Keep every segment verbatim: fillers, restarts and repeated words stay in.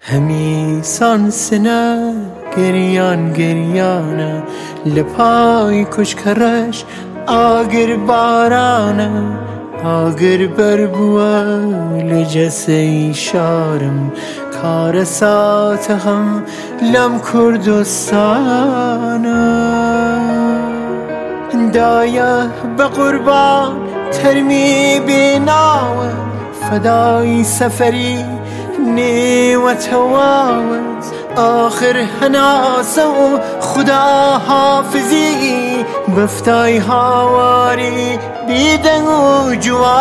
همیسان سنه گریان گریانه لپای کشکرش آگر بارانه آگر بربوه لجسه شارم کار سات هم لم کردستانه دایه به قربان ترمی بیناوه فدای سفری نیوت هواوت آخر هناسه و خدا حافظی بفتای هاواری بیدن و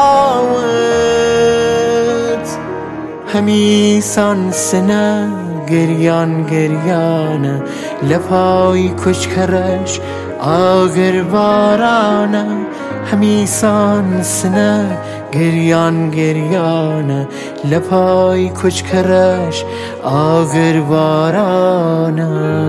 جواوت همیسان سنه گریان گریانه لپای کشکرش آگر بارانه همیسان سنه گریان گریانه لپای کچکرش آگر بارانه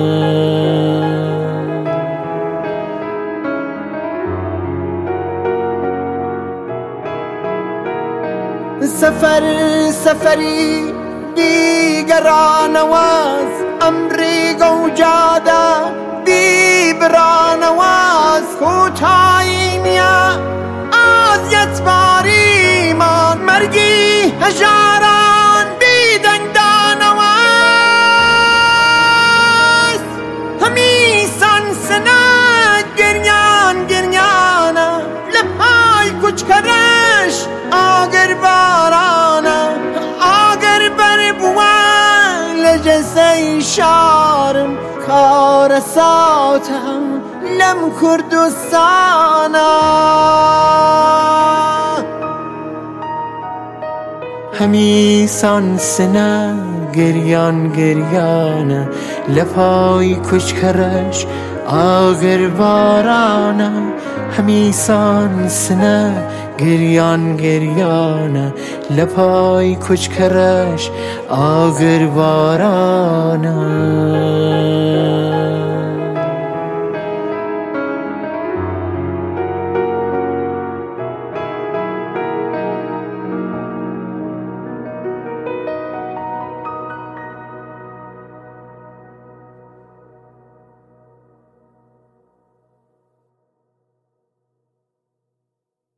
سفر سفری دیگران واز امری گوجاده بیبران واز کوتاهی نیا از یتباری من مرگی هجاران بیدن دانواز همیسان سنه گریان گریانه لپای کچکرش آگر بارانه آگر بربوان لجسه شارم کار ساتم لم کردستانه همیسان سنه گریان گریانه لپای کچکرش آگر بارانه همیسان سنه گریان گریانه لپای کچکرش آگر بارانه